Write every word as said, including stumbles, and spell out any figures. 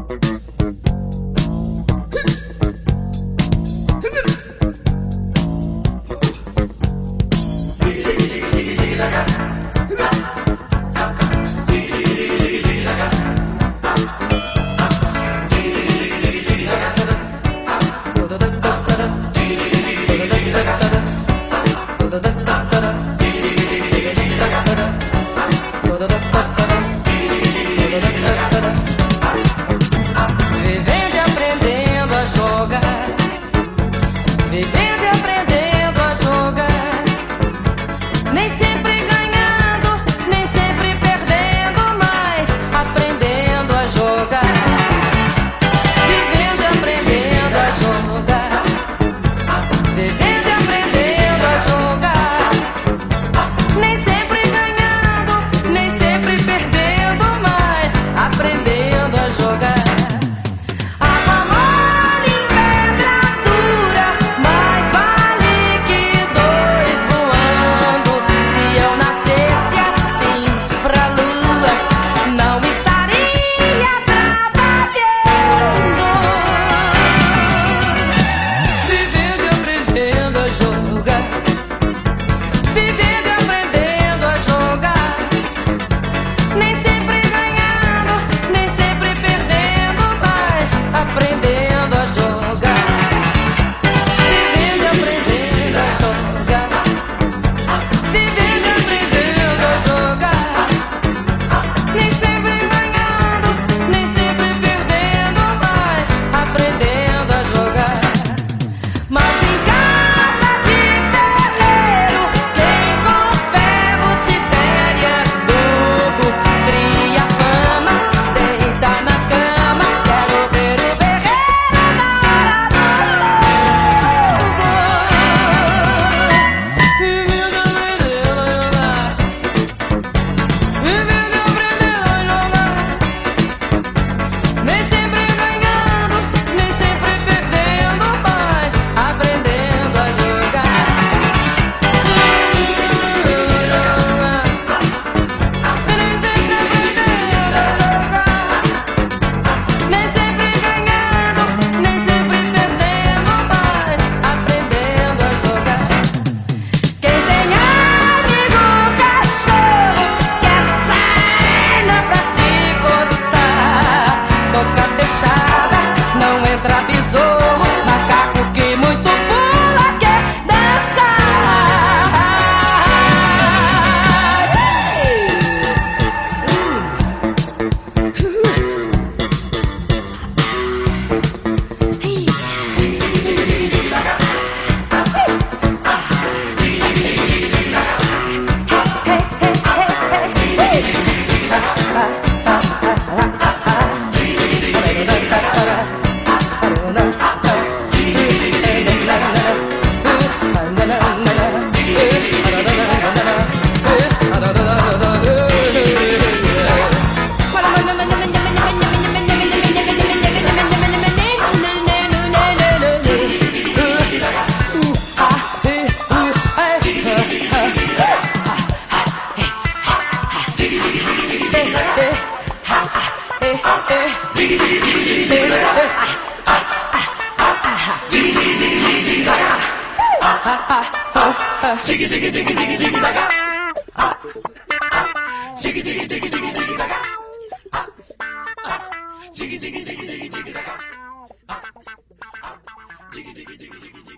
Vivendo e aprendendo a jogar, vivendo e aprendendo a jogar, nem sempre ganhando, nem sempre perdendo, mas aprendendo a jogar. Vivendo e aprendendo a jogar, vivendo e aprendendo a jogar, nem sempre ganhando, nem sempre perdendo, mas aprendendo a jogar. Aprendendo a jogar, vivendo e aprendendo a jogar, vivendo e aprendendo a jogar, nem sempre ganhando, nem sempre perdendo, mas aprendendo a jogar. Mas em casa de ferreiro, quem com ferro se fere é bobo, cria fama, deita na cama, quero ver o nem sempre ganhando, nem sempre perdendo, mas aprendendo a jogar. Nem sempre aprendendo a jogar, nem sempre ganhando, nem sempre perdendo, mas aprendendo a jogar. Quem tem amigo cachorro quer sarna pra se coçar, boca fechada, não entra besouro, macaco que muito pula quer dançar. Jiggy jiggy jiggy jiggy jiggy daga. Jiggy jiggy jiggy jiggy jiggy daga. Jiggy jiggy jiggy jiggy jiggy daga. Jiggy jiggy jiggy jiggy.